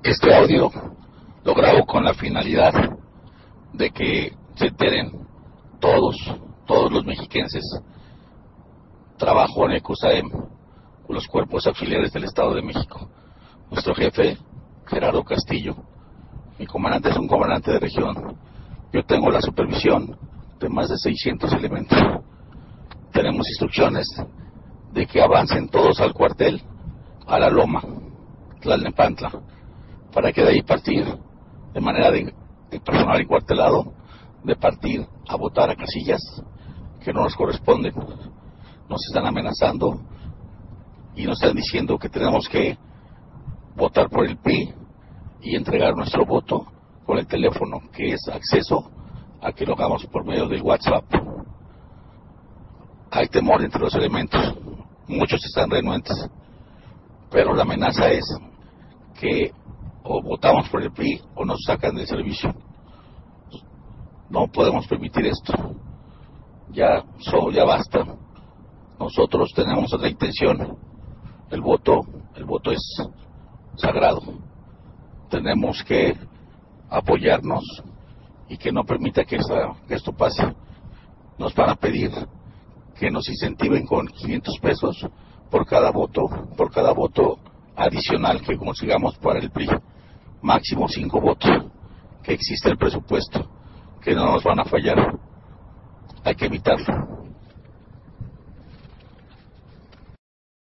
Este audio lo grabo con la finalidad de que se enteren todos los mexiquenses. Trabajo en el CUSAEM, con los cuerpos auxiliares del Estado de México. Nuestro jefe, Gerardo Castillo, mi comandante es un comandante de región. Yo tengo la supervisión de más de 600 elementos. Tenemos instrucciones de que avancen todos al cuartel, a la Loma, Tlalnepantla, para que de ahí partir de manera de personal encuartelado, de partir a votar a casillas que no nos corresponden. Nos están amenazando y nos están diciendo que tenemos que votar por el PRI y entregar nuestro voto con el teléfono, que es acceso a que lo hagamos por medio del WhatsApp. Hay temor entre los elementos, muchos están renuentes, pero la amenaza es que o votamos por el PRI o nos sacan del servicio. No podemos permitir esto. Ya basta. Nosotros tenemos otra intención. El voto es sagrado. Tenemos que apoyarnos y que no permita que esto pase. Nos van a pedir que nos incentiven con 500 pesos por cada voto adicional que consigamos para el PRI. Máximo 5 votos, que existe el presupuesto, que no nos van a fallar. Hay que evitarlo.